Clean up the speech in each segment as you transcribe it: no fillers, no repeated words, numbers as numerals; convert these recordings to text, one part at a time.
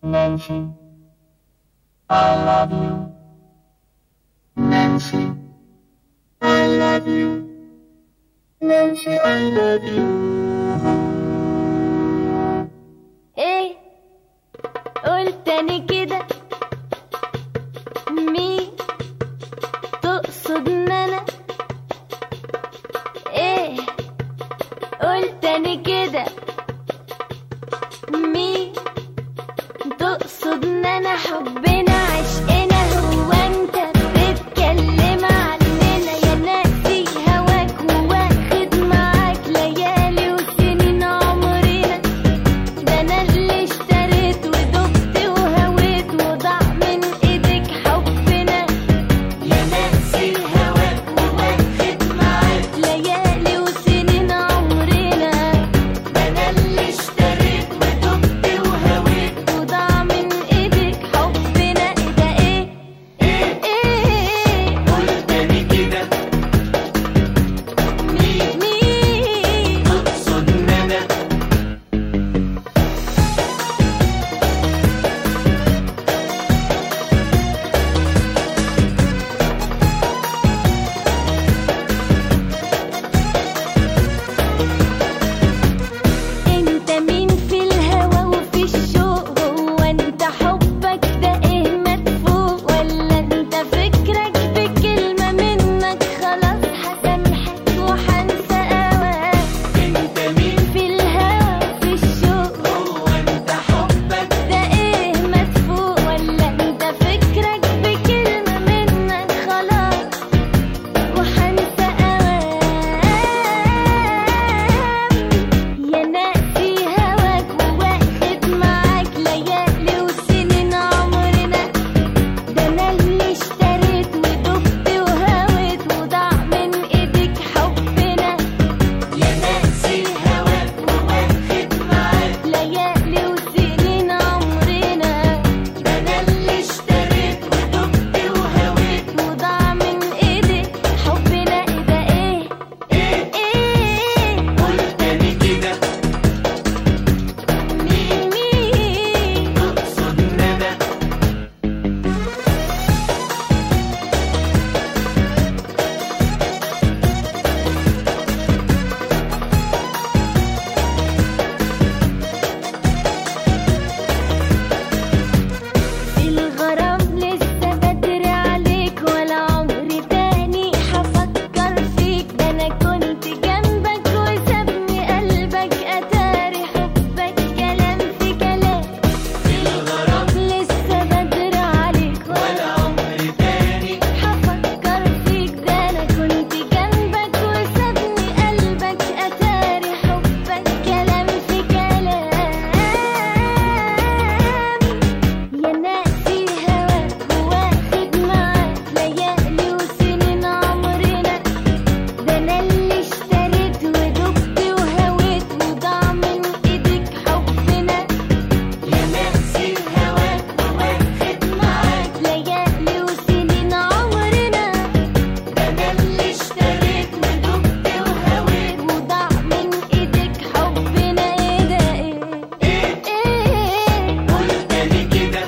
Nancy, I love you. Nancy, I love you. Nancy, I love you. ايه قول تاني كده، مين تقصد ان انا؟ ايه قول تاني كده، مين تقصد ان انا؟ حبنا عشقنا هو انت بتتكلم عننا؟ يا ناسي هواك وواخد معاك ليالي وسنين عمرنا. ده انا اللي اشتريت ودقت وهويت وضاع من ايدك حبنا. يا ناسي هواك وواخد معاك ليالي وسنين عمرنا. ده انا اللي اشتريت ودقت وهويت وضاع من ايدك حبنا. ايه ده ايه ايه ايه قول تاني كده، مين تقصد ان انا؟ انت مين في الهوى وفي الشوق؟ هو انت حبك ده ايه مدفوق؟ ولا انت فكرك بكلمة منك خلاص هسامحك وحنسى هواك؟ انت مين؟ في الهوى وفي الشوق هو انت حبك ده ايه مدفوق؟ ولا انت فكرك بكلمة منك خلاص وحنسى هواك؟ يا ناسي هواك وواخد معاك ليالي وسنين عمرنا. ده انا اللي اشتريت ودقت وهويت وضاع من ايدك حبنا. يا ناسي هواك وواخد معاك ليالي وسنين عمرنا. ده انا اللي اشتريت ودقت وهويت وضاع من ايدك حبنا. ايه ده ايه ايه ايه قول تاني كده، مين تقصد ان انا؟ الغرام لسه بدري عليك ولا عمري تاني هفكر فيك. ده انا كنت جنبك وسابني قلبك اتاري حبك كلام في كلام. الغرام لسه بدري عليك ولا ولا عمري تاني هفكر فيك. ده انا كنت جنبك وسابني قلبك اتاري حبك كلام في كلام. يا ناسي هواك وواخد معاك ليالي وسنين عمرنا. ده انا اللي اشتريت ودقت وهويت وضاع من ايدك حبنا. يا ناسي هواك وواخد معاك ليالي وسنين عمرنا. ده انا اللي اشتريت ودقت وهويت وضاع من ايدك حبنا. ايه ده ايه ايه قول تاني كده،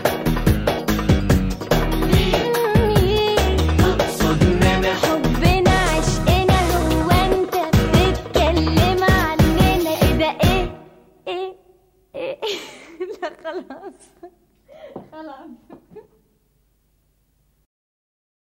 تقصد ان انا؟ حبنا عشقنا هو انت بتتكلم عننا. ايه ده ايه ايه ايه لا خلاص خلاص.